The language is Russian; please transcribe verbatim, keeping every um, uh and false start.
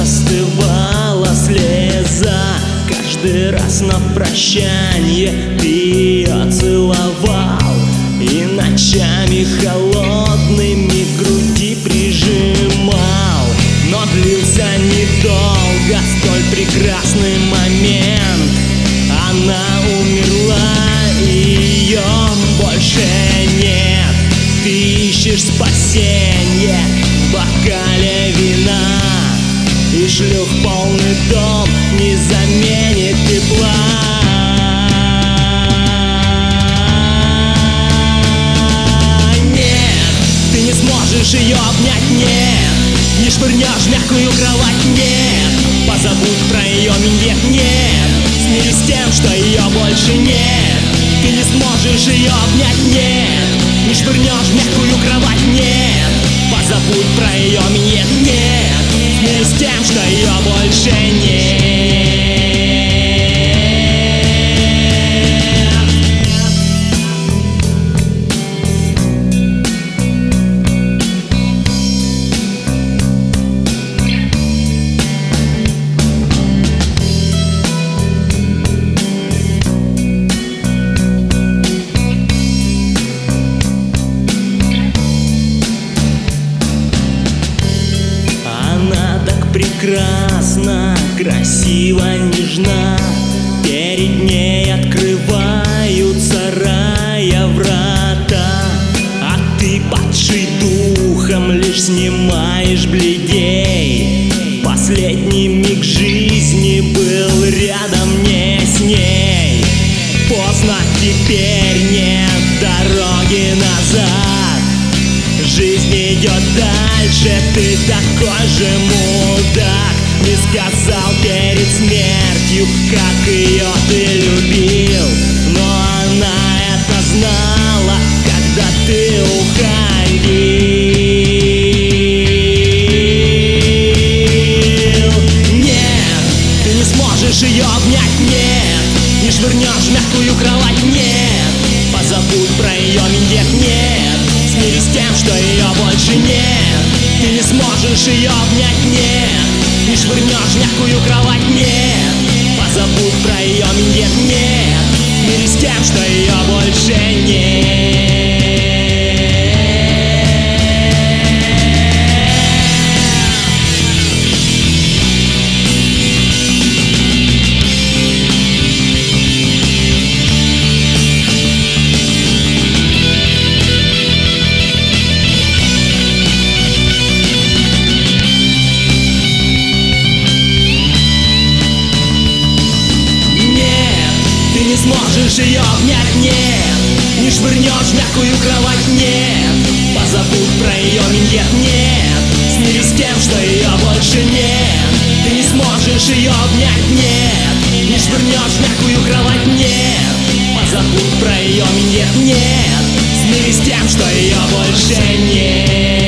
застывала слеза. Каждый раз на прощанье ты ее целовал, и ночами холодными к груди прижимал. Но длился недолго столь прекрасный момент. Она умерла, и ее больше нет. Ты ищешь спасенье в бокале вина, и шлюх полный дом не заменит тепла. Нет, ты не сможешь ее обнять, нет. Не швырнешь в мягкую кровать, нет. Позабудь про ее миньет, нет. Смирись с тем, что ее больше нет. Ты не сможешь ее обнять, нет. Не швырнешь в мягкую кровать, нет. Позабудь про ее миньет, нет. Смирись с тем, что ее больше нет. Прекрасна, красиво, нежна. Перед ней открываются рая врата, а ты, падший духом, лишь снимаешь бледей. Последний миг жизни был рядом не с ней. Поздно, теперь нет дороги назад. Жизнь идет дальше, ты такой же мудак. Не сказал перед смертью, как ее ты любил, но она это знала, когда ты уходил. Нет, ты не сможешь ее обнять, нет. Не швырнешь в мягкую кровать, нет. Позабудь про ее миньет, нет. Смирись с тем, что ее больше нет. Ты не сможешь ее обнять, нет. Не швырнешь в мягкую кровать, нет. Позабудь про ее миньет, нет. Смирись с тем, что ее больше нет. Не сможешь ее обнять, нет. Не швырнешь в мягкую кровать, нет. Позабудь про ее миньет, нет. Смирись с тем, что ее больше нет. Ты не сможешь ее обнять, нет. Не швырнешь в мягкую кровать, нет. Позабудь про ее миньет, нет. Смирись с тем, что ее больше нет.